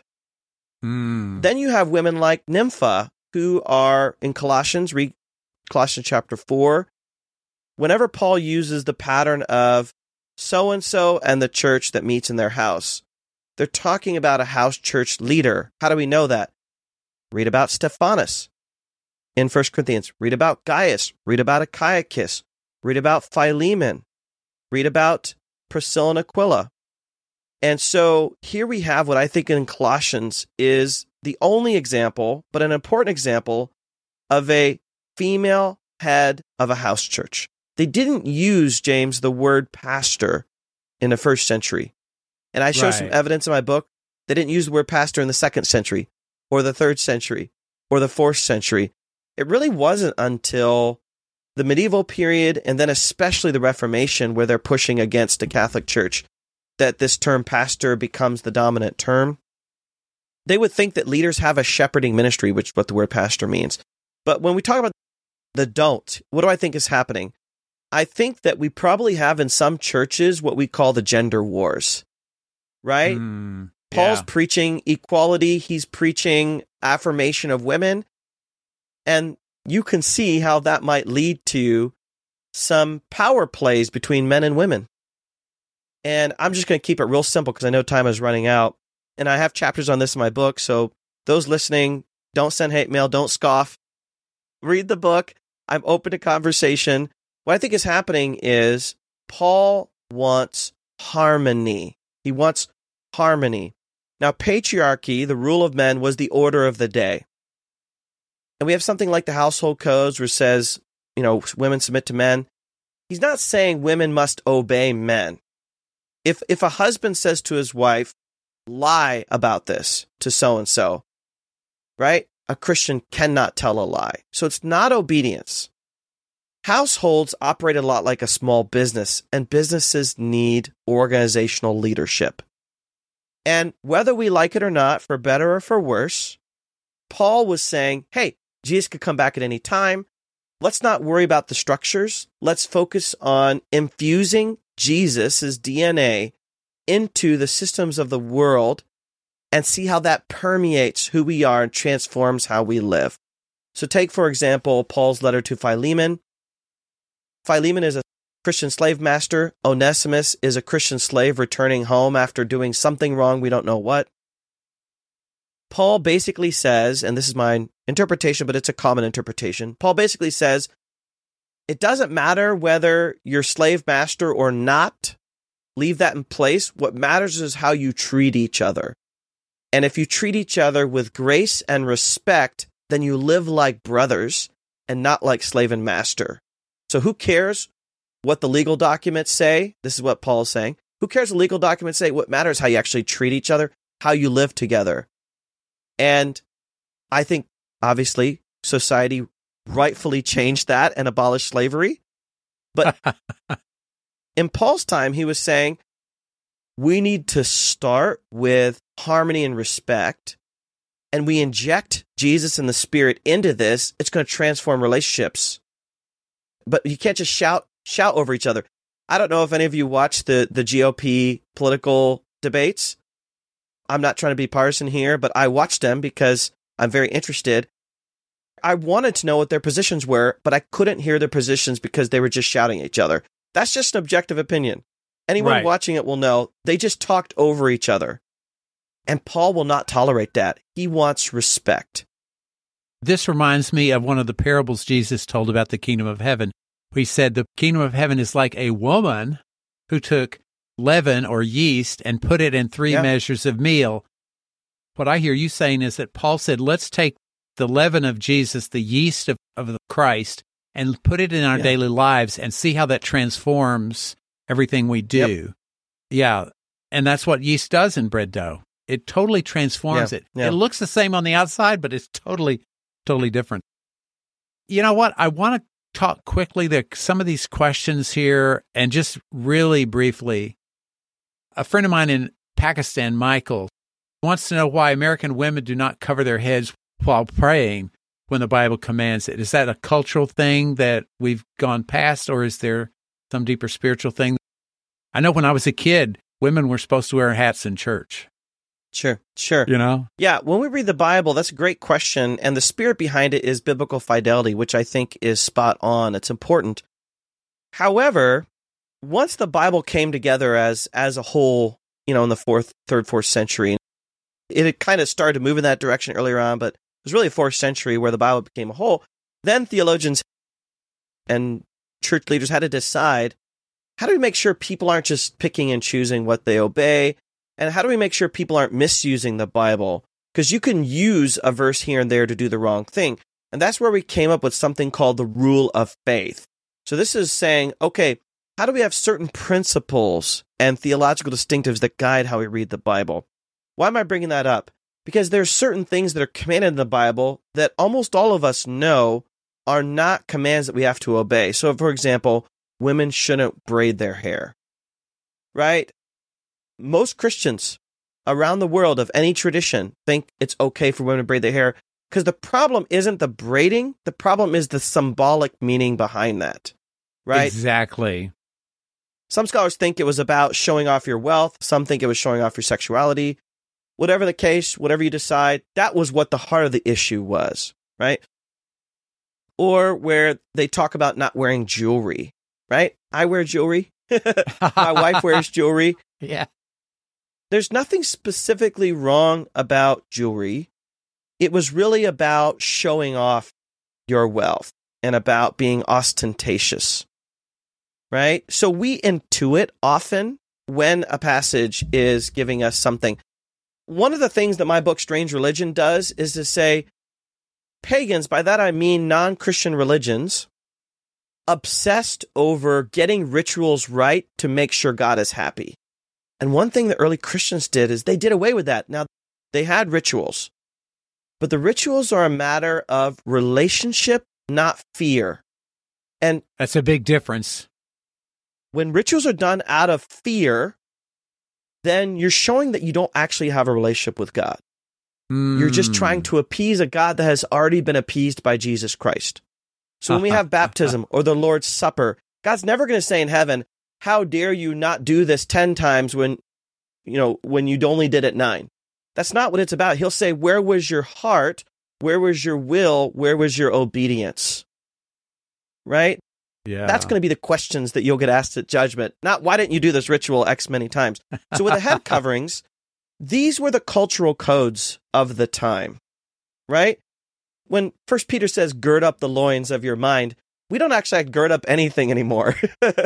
Then you have women like Nympha, who are in Colossians, read Colossians chapter 4. Whenever Paul uses the pattern of so-and-so and the church that meets in their house, they're talking about a house church leader. How do we know that? Read about Stephanas in 1 Corinthians. Read about Gaius. Read about Achaicus. Read about Philemon. Read about Priscilla and Aquila. And so here we have what I think in Colossians is the only example, but an important example, of a female head of a house church. They didn't use, James, the word pastor in the first century. And I show some evidence in my book. They didn't use the word pastor in the second century or the third century or the fourth century. It really wasn't until the medieval period, and then especially the Reformation, where they're pushing against the Catholic Church, that this term pastor becomes the dominant term. They would think that leaders have a shepherding ministry, which is what the word pastor means. But when we talk about the don't, what do I think is happening? I think that we probably have in some churches what we call the gender wars, right? Paul's preaching equality. He's preaching affirmation of women. And you can see how that might lead to some power plays between men and women. And I'm just going to keep it real simple because I know time is running out. And I have chapters on this in my book. So those listening, don't send hate mail, don't scoff. Read the book. I'm open to conversation. What I think is happening is Paul wants harmony. He wants harmony. Now, patriarchy, the rule of men, was the order of the day. And we have something like the household codes where it says, women submit to men. He's not saying women must obey men. If a husband says to his wife, lie about this to so-and-so, right? A Christian cannot tell a lie. So it's not obedience. Households operate a lot like a small business, and businesses need organizational leadership. And whether we like it or not, for better or for worse, Paul was saying, hey, Jesus could come back at any time. Let's not worry about the structures. Let's focus on infusing Jesus' DNA into the systems of the world and see how that permeates who we are and transforms how we live. So take, for example, Paul's letter to Philemon. Philemon is a Christian slave master. Onesimus is a Christian slave returning home after doing something wrong, we don't know what. Paul basically says, and this is my interpretation, but it's a common interpretation. Paul basically says, it doesn't matter whether you're slave master or not. Leave that in place. What matters is how you treat each other. And if you treat each other with grace and respect, then you live like brothers and not like slave and master. So who cares what the legal documents say? This is what Paul is saying. Who cares what legal documents say? What matters is how you actually treat each other, how you live together. And I think, obviously, society rightfully changed that and abolished slavery. But in Paul's time, he was saying, we need to start with harmony and respect, and we inject Jesus and the Spirit into this. It's going to transform relationships. But you can't just shout over each other. I don't know if any of you watch the GOP political debates. I'm not trying to be partisan here, but I watched them because I'm very interested. I wanted to know what their positions were, but I couldn't hear their positions because they were just shouting at each other. That's just an objective opinion. Anyone watching it will know they just talked over each other. And Paul will not tolerate that. He wants respect. This reminds me of one of the parables Jesus told about the kingdom of heaven. He said the kingdom of heaven is like a woman who took leaven or yeast and put it in 3 measures of meal. What I hear you saying is that Paul said, let's take the leaven of Jesus, the yeast of Christ, and put it in our daily lives and see how that transforms everything we do. Yeah. And that's what yeast does in bread dough. It totally transforms it. It looks the same on the outside, but it's totally different. You know what? I want to talk quickly some of these questions here and just really briefly. A friend of mine in Pakistan, Michael, wants to know why American women do not cover their heads while praying when the Bible commands it. Is that a cultural thing that we've gone past, or is there some deeper spiritual thing? I know when I was a kid, women were supposed to wear hats in church. Sure. You know? Yeah, when we read the Bible, that's a great question, and the spirit behind it is biblical fidelity, which I think is spot on. It's important. However, once the Bible came together as a whole, in the third, fourth century, it had kind of started to move in that direction earlier on, but it was really 4th century where the Bible became a whole. Then theologians and church leaders had to decide, how do we make sure people aren't just picking and choosing what they obey? And how do we make sure people aren't misusing the Bible? Because you can use a verse here and there to do the wrong thing. And that's where we came up with something called the rule of faith. So this is saying, okay, how do we have certain principles and theological distinctives that guide how we read the Bible? Why am I bringing that up? Because there's certain things that are commanded in the Bible that almost all of us know are not commands that we have to obey. So, for example, women shouldn't braid their hair, right? Most Christians around the world of any tradition think it's okay for women to braid their hair, because the problem isn't the braiding. The problem is the symbolic meaning behind that, right? Exactly. Some scholars think it was about showing off your wealth. Some think it was showing off your sexuality. Whatever the case, whatever you decide, that was what the heart of the issue was, right? Or where they talk about not wearing jewelry, right? I wear jewelry. My wife wears jewelry. Yeah. There's nothing specifically wrong about jewelry. It was really about showing off your wealth and about being ostentatious, right? So we intuit often when a passage is giving us something. One of the things that my book, Strange Religion, does is to say pagans, by that I mean non-Christian religions, obsessed over getting rituals right to make sure God is happy. And one thing the early Christians did is they did away with that. Now, they had rituals, but the rituals are a matter of relationship, not fear. And that's a big difference. When rituals are done out of fear, then you're showing that you don't actually have a relationship with God. You're just trying to appease a God that has already been appeased by Jesus Christ. So when we have baptism or the Lord's Supper, God's never going to say in heaven, how dare you not do this 10 times when you only did it 9? That's not what it's about. He'll say, where was your heart? Where was your will? Where was your obedience? Right? Yeah. That's going to be the questions that you'll get asked at judgment. Not, why didn't you do this ritual X many times? So with the head coverings, these were the cultural codes of the time, right? When 1 Peter says, gird up the loins of your mind, we don't actually gird up anything anymore.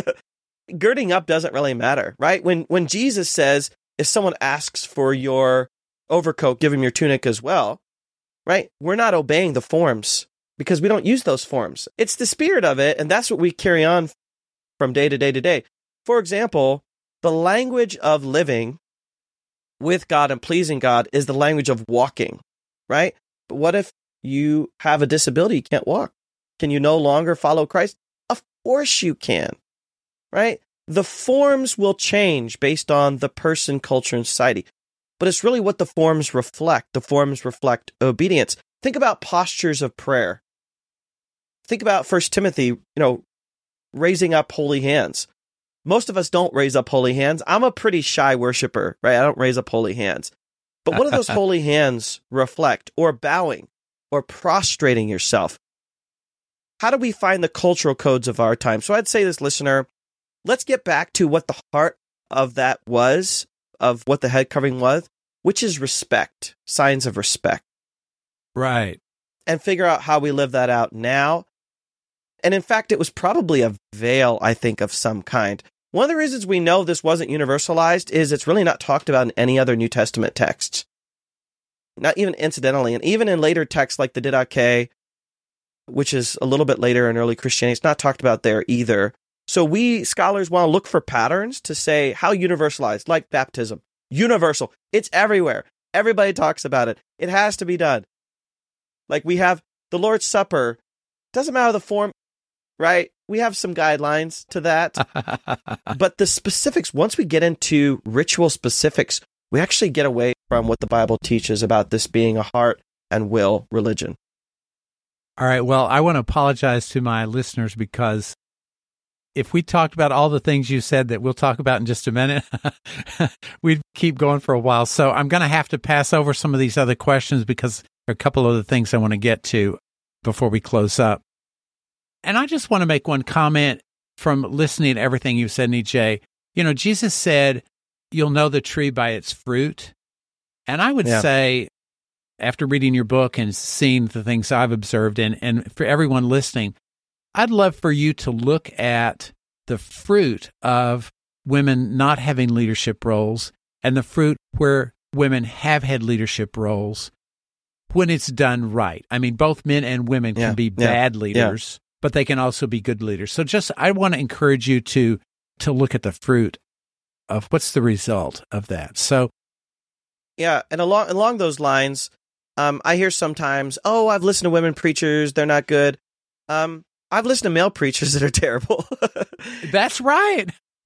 Girding up doesn't really matter, right? When Jesus says, if someone asks for your overcoat, give him your tunic as well, right? We're not obeying the forms because we don't use those forms. It's the spirit of it, and that's what we carry on from day to day to day. For example, the language of living with God and pleasing God is the language of walking, right? But what if you have a disability, you can't walk? Can you no longer follow Christ? Of course you can, right? The forms will change based on the person, culture, and society. But it's really what the forms reflect. The forms reflect obedience. Think about postures of prayer. Think about 1 Timothy, raising up holy hands. Most of us don't raise up holy hands. I'm a pretty shy worshiper, right? I don't raise up holy hands. But what do those holy hands reflect? Or bowing, or prostrating yourself? How do we find the cultural codes of our time? So I'd say this, listener, let's get back to what the heart of that was, of what the head covering was, which is respect, signs of respect. Right. And figure out how we live that out now. And in fact, it was probably a veil, I think, of some kind. One of the reasons we know this wasn't universalized is it's really not talked about in any other New Testament texts. Not even incidentally, and even in later texts like the Didache, which is a little bit later in early Christianity, it's not talked about there either. So we scholars want to look for patterns to say how universalized, like baptism. Universal. It's everywhere. Everybody talks about it. It has to be done. Like we have the Lord's Supper. Doesn't matter the form. right? We have some guidelines to that. But the specifics, once we get into ritual specifics, we actually get away from what the Bible teaches about this being a heart and will religion. All right. Well, I want to apologize to my listeners because if we talked about all the things you said that we'll talk about in just a minute, we'd keep going for a while. So I'm going to have to pass over some of these other questions because there are a couple of other things I want to get to before we close up. And I just want to make one comment from listening to everything you said, Nijay. You know, Jesus said, you'll know the tree by its fruit. And I would say, after reading your book and seeing the things I've observed, and for everyone listening, I'd love for you to look at the fruit of women not having leadership roles and the fruit where women have had leadership roles when it's done right. I mean, both men and women can be bad leaders, but they can also be good leaders. So I want to encourage you to look at the fruit of what's the result of that. So, yeah, and along those lines, I hear sometimes, I've listened to women preachers, they're not good. I've listened to male preachers that are terrible. That's right.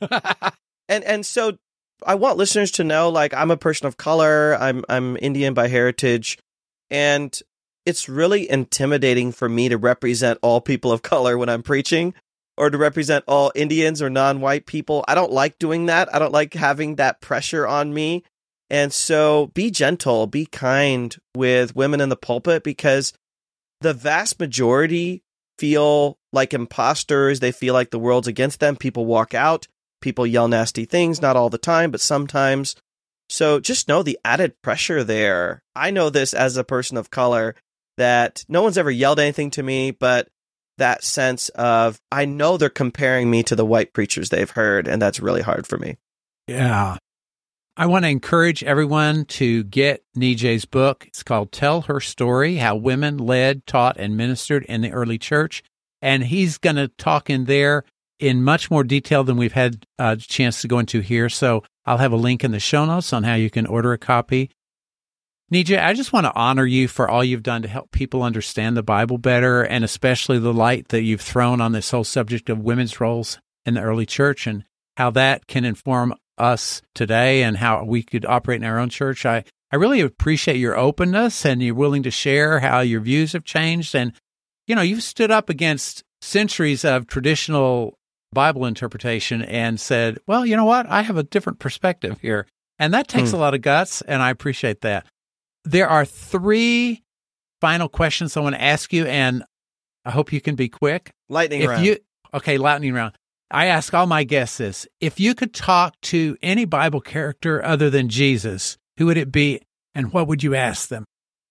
and so I want listeners to know, like, I'm a person of color, I'm Indian by heritage, and it's really intimidating for me to represent all people of color when I'm preaching, or to represent all Indians or non-white people. I don't like doing that. I don't like having that pressure on me. And so be gentle, be kind with women in the pulpit, because the vast majority feel like imposters. They feel like the world's against them. People walk out. People yell nasty things, not all the time, but sometimes. So just know the added pressure there. I know this as a person of color, that no one's ever yelled anything to me, but that sense of, I know they're comparing me to the white preachers they've heard, and that's really hard for me. Yeah. I want to encourage everyone to get Nijay's book. It's called Tell Her Story, How Women Led, Taught, and Ministered in the Early Church. And he's going to talk in there in much more detail than we've had a chance to go into here. So I'll have a link in the show notes on how you can order a copy. Nijay, I just want to honor you for all you've done to help people understand the Bible better, and especially the light that you've thrown on this whole subject of women's roles in the early church and how that can inform us today and how we could operate in our own church. I really appreciate your openness and you're willing to share how your views have changed. And, you know, you've stood up against centuries of traditional Bible interpretation and said, well, you know what? I have a different perspective here. And that takes a lot of guts, and I appreciate that. There are 3 final questions I want to ask you, and I hope you can be quick. Lightning round. Lightning round. I ask all my guests this. If you could talk to any Bible character other than Jesus, who would it be, and what would you ask them?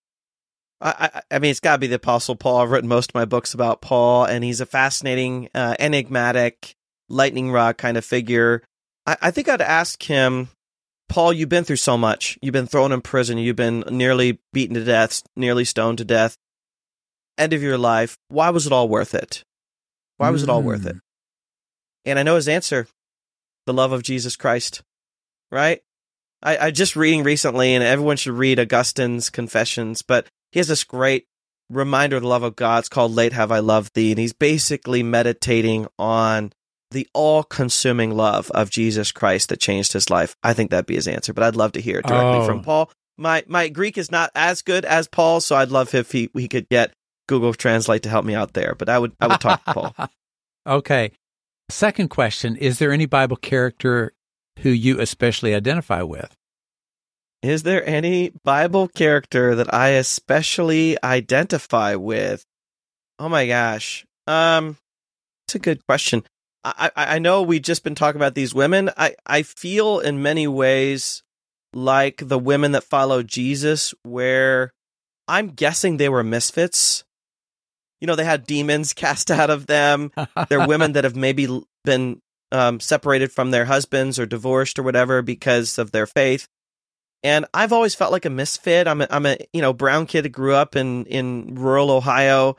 I mean, it's got to be the Apostle Paul. I've written most of my books about Paul, and he's a fascinating, enigmatic, lightning rod kind of figure. I think I'd ask him, Paul, you've been through so much. You've been thrown in prison. You've been nearly beaten to death, nearly stoned to death. End of your life. Why was it all worth it? Why was it all worth it? And I know his answer, the love of Jesus Christ, right? I just reading recently, and everyone should read Augustine's Confessions, but he has this great reminder of the love of God. It's called Late Have I Loved Thee, and he's basically meditating on the all-consuming love of Jesus Christ that changed his life. I think that'd be his answer, but I'd love to hear it directly from Paul. My Greek is not as good as Paul, so I'd love if we could get Google Translate to help me out there, but I would talk to Paul. Okay. Second question, is there any Bible character who you especially identify with? Is there any Bible character that I especially identify with? Oh my gosh. It's a good question. I know we've just been talking about these women. I feel in many ways like the women that follow Jesus, where I'm guessing they were misfits. You know, they had demons cast out of them. They're women that have maybe been separated from their husbands or divorced or whatever because of their faith. And I've always felt like a misfit. I'm a brown kid who grew up in rural Ohio.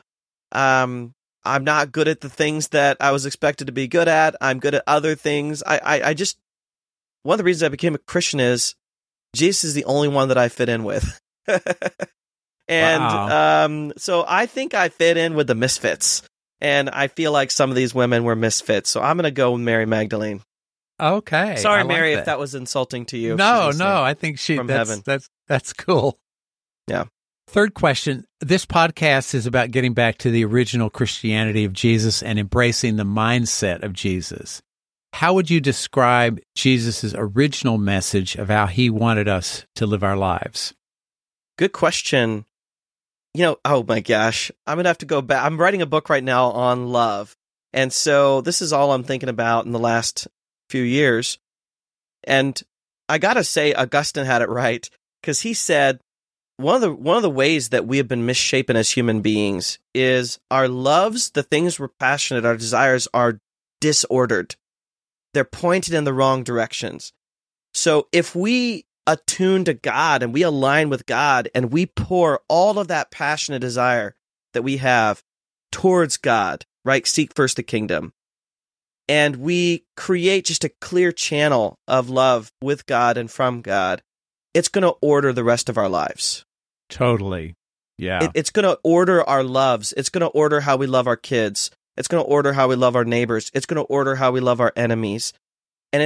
I'm not good at the things that I was expected to be good at. I'm good at other things. I just, one of the reasons I became a Christian is Jesus is the only one that I fit in with. And Wow. So I think I fit in with the misfits. And I feel like some of these women were misfits. So I'm going to go with Mary Magdalene. Okay. Sorry, Mary, if that was insulting to you. No, I think from heaven. That's cool. Yeah. Third question. This podcast is about getting back to the original Christianity of Jesus and embracing the mindset of Jesus. How would you describe Jesus' original message of how he wanted us to live our lives? Good question. Oh my gosh, I'm going to have to go back. I'm writing a book right now on love. And so this is all I'm thinking about in the last few years. And I got to say, Augustine had it right, because he said, one of the ways that we have been misshapen as human beings is our loves, the things we're passionate, our desires are disordered. They're pointed in the wrong directions. So if we attune to God and we align with God and we pour all of that passionate desire that we have towards God, right? Seek first the kingdom. And we create just a clear channel of love with God and from God, it's going to order the rest of our lives. Totally. Yeah. It's going to order our loves. It's going to order how we love our kids. It's going to order how we love our neighbors. It's going to order how we love our enemies. And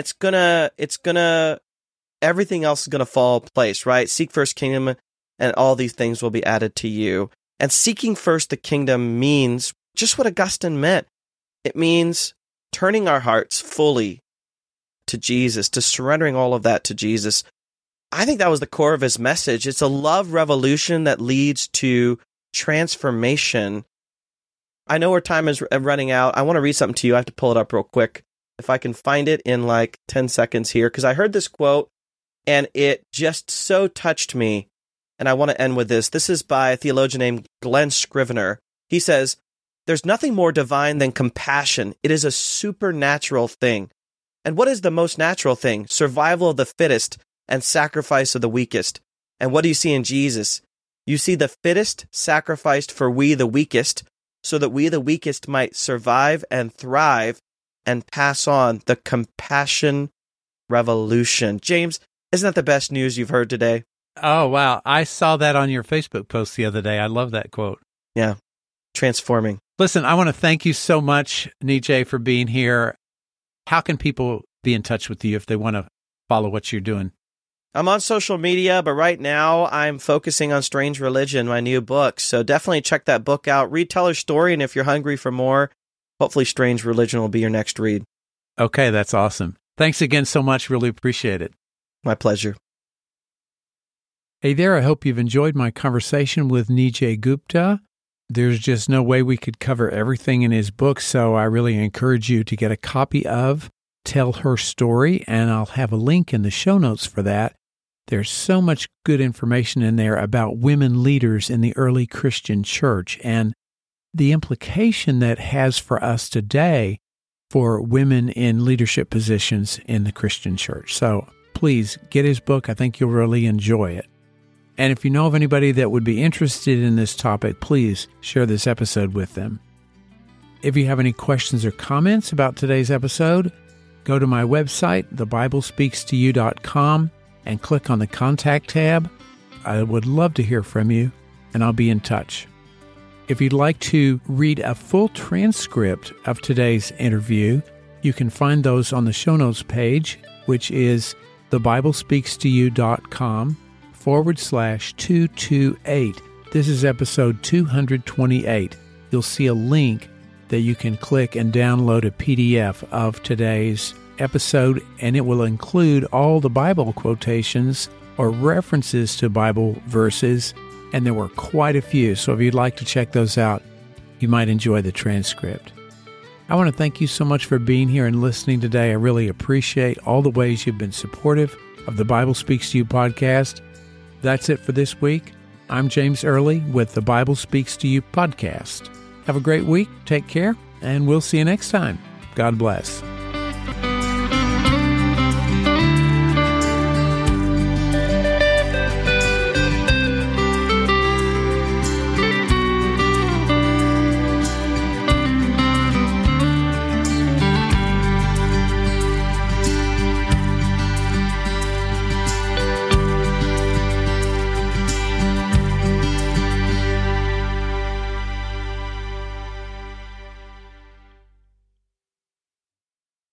everything else is going to fall in place, right? Seek first kingdom and all these things will be added to you. And seeking first the kingdom means just what Augustine meant. It means turning our hearts fully to Jesus, to surrendering all of that to Jesus. I think that was the core of his message. It's a love revolution that leads to transformation. I know our time is running out. I want to read something to you. I have to pull it up real quick. If I can find it in like 10 seconds here, because I heard this quote and it just so touched me. And I want to end with this. This is by a theologian named Glenn Scrivener. He says, "There's nothing more divine than compassion. It is a supernatural thing. And what is the most natural thing? Survival of the fittest and sacrifice of the weakest. And what do you see in Jesus? You see the fittest sacrificed for we the weakest, so that we the weakest might survive and thrive and pass on the compassion revolution." James, isn't that the best news you've heard today? Oh, wow. I saw that on your Facebook post the other day. I love that quote. Yeah. Transforming. Listen, I want to thank you so much, Nijay, for being here. How can people be in touch with you if they want to follow what you're doing? I'm on social media, but right now I'm focusing on Strange Religion, my new book. So definitely check that book out. Read Teller's story, and if you're hungry for more, hopefully Strange Religion will be your next read. Okay, that's awesome. Thanks again so much. Really appreciate it. My pleasure. Hey there, I hope you've enjoyed my conversation with Nijay Gupta. There's just no way we could cover everything in his book, so I really encourage you to get a copy of Tell Her Story, and I'll have a link in the show notes for that. There's so much good information in there about women leaders in the early Christian church and the implication that has for us today for women in leadership positions in the Christian church. So please get his book. I think you'll really enjoy it. And if you know of anybody that would be interested in this topic, please share this episode with them. If you have any questions or comments about today's episode, go to my website, thebiblespeakstoyou.com, and click on the Contact tab. I would love to hear from you, and I'll be in touch. If you'd like to read a full transcript of today's interview, you can find those on the show notes page, which is thebiblespeakstoyou.com/228. This is episode 228. You'll see a link that you can click and download a PDF of today's episode, and it will include all the Bible quotations or references to Bible verses, and there were quite a few. So if you'd like to check those out, you might enjoy the transcript. I want to thank you so much for being here and listening today. I really appreciate all the ways you've been supportive of the Bible Speaks to You podcast. That's it for this week. I'm James Early with the Bible Speaks to You podcast. Have a great week, take care, and we'll see you next time. God bless.